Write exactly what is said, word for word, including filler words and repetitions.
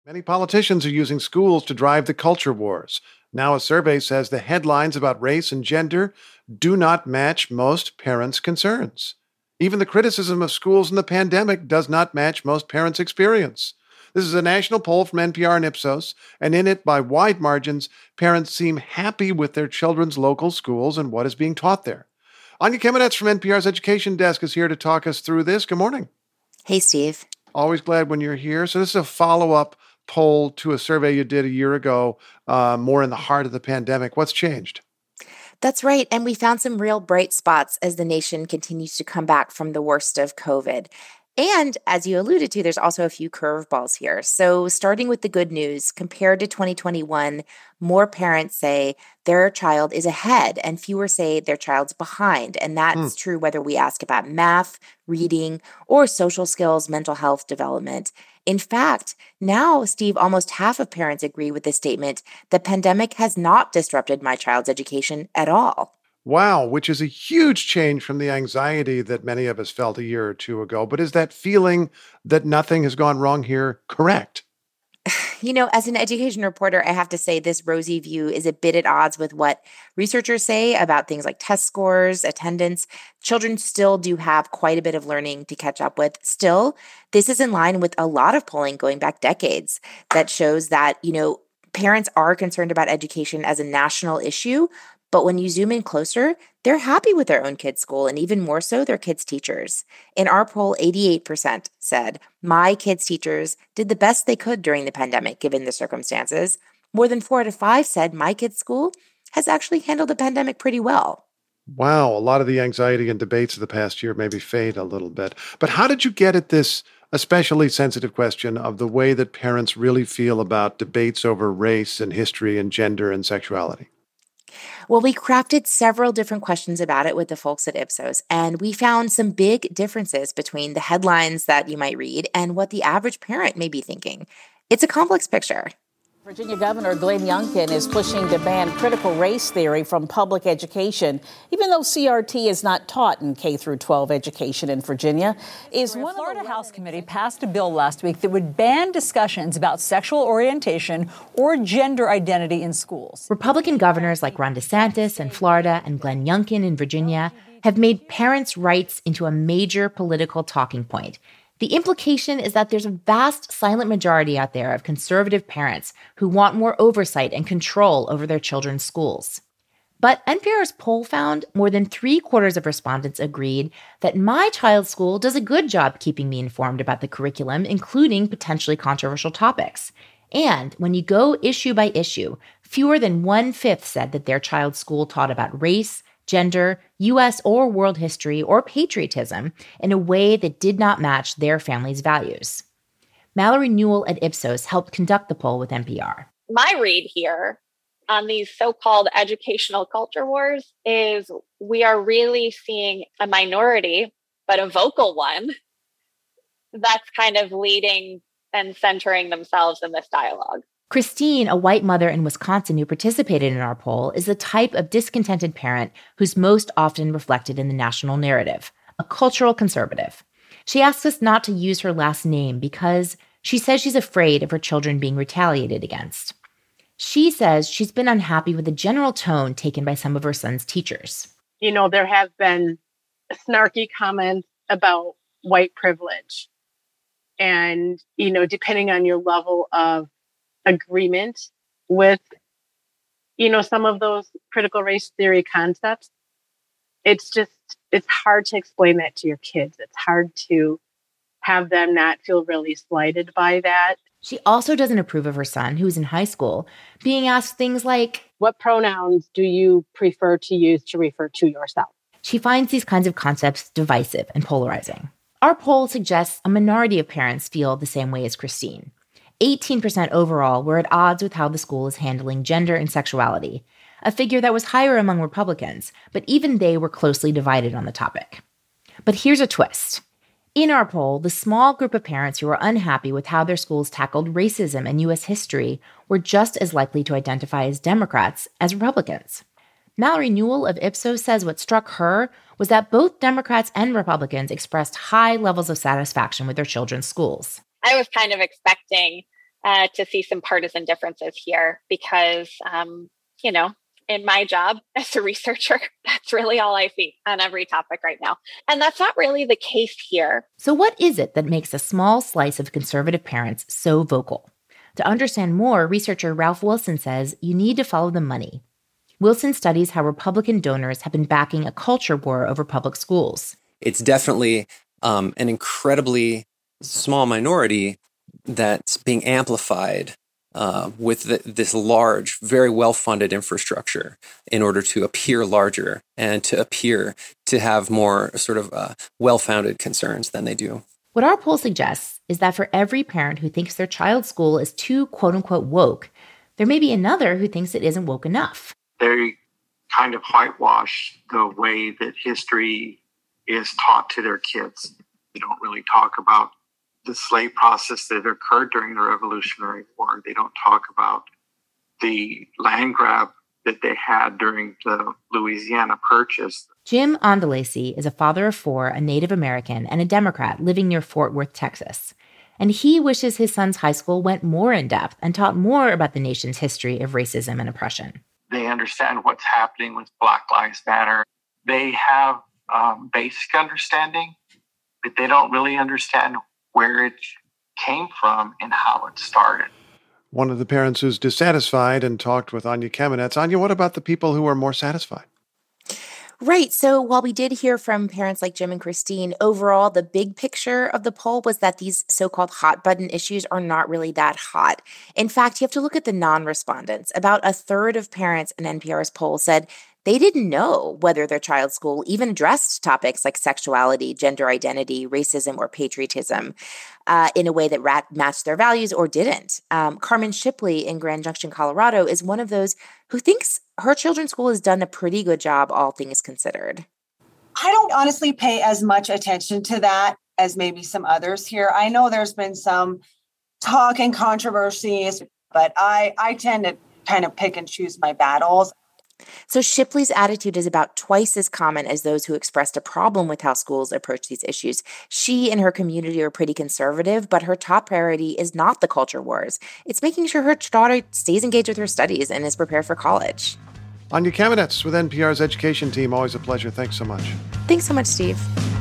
Many politicians are using schools to drive the culture wars. Now, a survey says the headlines about race and gender do not match most parents' concerns. Even the criticism of schools in the pandemic does not match most parents' experience. This is a national poll from N P R and Ipsos, and in it, by wide margins, parents seem happy with their children's local schools and what is being taught there. Anya Kamenetz from N P R's Education Desk is here to talk us through this. Good morning. Hey, Steve. Always glad when you're here. So this is a follow-up poll to a survey you did a year ago, uh, more in the heart of the pandemic. What's changed? That's right. And we found some real bright spots as the nation continues to come back from the worst of COVID. And as you alluded to, there's also a few curveballs here. So starting with the good news, compared to twenty twenty-one, more parents say their child is ahead and fewer say their child's behind. And that's mm. true whether we ask about math, reading, or social skills, mental health development. In fact, now, Steve, almost half of parents agree with the statement, the pandemic has not disrupted my child's education at all. Wow, which is a huge change from the anxiety that many of us felt a year or two ago. But is that feeling that nothing has gone wrong here correct? You know, as an education reporter, I have to say this rosy view is a bit at odds with what researchers say about things like test scores, attendance. Children still do have quite a bit of learning to catch up with. Still, this is in line with a lot of polling going back decades that shows that, you know, parents are concerned about education as a national issue. But when you zoom in closer, they're happy with their own kids' school, and even more so, their kids' teachers. In our poll, eighty-eight percent said, my kids' teachers did the best they could during the pandemic, given the circumstances. More than four out of five said, my kids' school has actually handled the pandemic pretty well. Wow, a lot of the anxiety and debates of the past year maybe fade a little bit. But how did you get at this especially sensitive question of the way that parents really feel about debates over race and history and gender and sexuality? Well, we crafted several different questions about it with the folks at Ipsos, and we found some big differences between the headlines that you might read and what the average parent may be thinking. It's a complex picture. Virginia Governor Glenn Youngkin is pushing to ban critical race theory from public education, even though C R T is not taught in K through twelve education in Virginia. Is one Florida House committee passed a bill last week that would ban discussions about sexual orientation or gender identity in schools. Republican governors like Ron DeSantis in Florida and Glenn Youngkin in Virginia have made parents' rights into a major political talking point. The implication is that there's a vast silent majority out there of conservative parents who want more oversight and control over their children's schools. But N P R's poll found more than three quarters of respondents agreed that my child's school does a good job keeping me informed about the curriculum, including potentially controversial topics. And when you go issue by issue, fewer than one-fifth said that their child's school taught about race, gender, U S or world history, or patriotism in a way that did not match their family's values. Mallory Newell at Ipsos helped conduct the poll with N P R. My read here on these so-called educational culture wars is we are really seeing a minority, but a vocal one, that's kind of leading and centering themselves in this dialogue. Christine, a white mother in Wisconsin who participated in our poll, is the type of discontented parent who's most often reflected in the national narrative, a cultural conservative. She asks us not to use her last name because she says she's afraid of her children being retaliated against. She says she's been unhappy with the general tone taken by some of her son's teachers. You know, there have been snarky comments about white privilege. And, you know, depending on your level of agreement with, you know, some of those critical race theory concepts, it's just, it's hard to explain that to your kids. It's hard to have them not feel really slighted by that. She also doesn't approve of her son, who's in high school, being asked things like, what pronouns do you prefer to use to refer to yourself? She finds these kinds of concepts divisive and polarizing. Our poll suggests a minority of parents feel the same way as Christine. eighteen percent overall were at odds with how the school is handling gender and sexuality, a figure that was higher among Republicans, but even they were closely divided on the topic. But here's a twist. In our poll, the small group of parents who were unhappy with how their schools tackled racism and U S history were just as likely to identify as Democrats as Republicans. Mallory Newell of Ipsos says what struck her was that both Democrats and Republicans expressed high levels of satisfaction with their children's schools. I was kind of expecting uh, to see some partisan differences here because, um, you know, in my job as a researcher, that's really all I see on every topic right now. And that's not really the case here. So what is it that makes a small slice of conservative parents so vocal? To understand more, researcher Ralph Wilson says you need to follow the money. Wilson studies how Republican donors have been backing a culture war over public schools. It's definitely um, an incredibly small minority that's being amplified Uh, with the, this large, very well-funded infrastructure in order to appear larger and to appear to have more sort of uh, well-founded concerns than they do. What our poll suggests is that for every parent who thinks their child's school is too quote-unquote woke, there may be another who thinks it isn't woke enough. They kind of whitewash the way that history is taught to their kids. They don't really talk about the slave process that occurred during the Revolutionary War. They don't talk about the land grab that they had during the Louisiana Purchase. Jim Ondelacy is a father of four, a Native American, and a Democrat living near Fort Worth, Texas. And he wishes his son's high school went more in depth and taught more about the nation's history of racism and oppression. They understand what's happening with Black Lives Matter. They have um, basic understanding, but they don't really understand where it came from and how it started. One of the parents who's dissatisfied and talked with Anya Kamenetz. Anya, what about the people who are more satisfied? Right. So while we did hear from parents like Jim and Christine, overall, the big picture of the poll was that these so-called hot button issues are not really that hot. In fact, you have to look at the non-respondents. About a third of parents in N P R's poll said they didn't know whether their child's school even addressed topics like sexuality, gender identity, racism, or patriotism uh, in a way that rat- matched their values or didn't. Um, Carmen Shipley in Grand Junction, Colorado, is one of those who thinks her children's school has done a pretty good job, all things considered. I don't honestly pay as much attention to that as maybe some others here. I know there's been some talk and controversies, but I, I tend to kind of pick and choose my battles. So Shipley's attitude is about twice as common as those who expressed a problem with how schools approach these issues. She and her community are pretty conservative, but her top priority is not the culture wars. It's making sure her daughter stays engaged with her studies and is prepared for college. Anya Kamenetz with N P R's education team. Always a pleasure. Thanks so much. Thanks so much, Steve.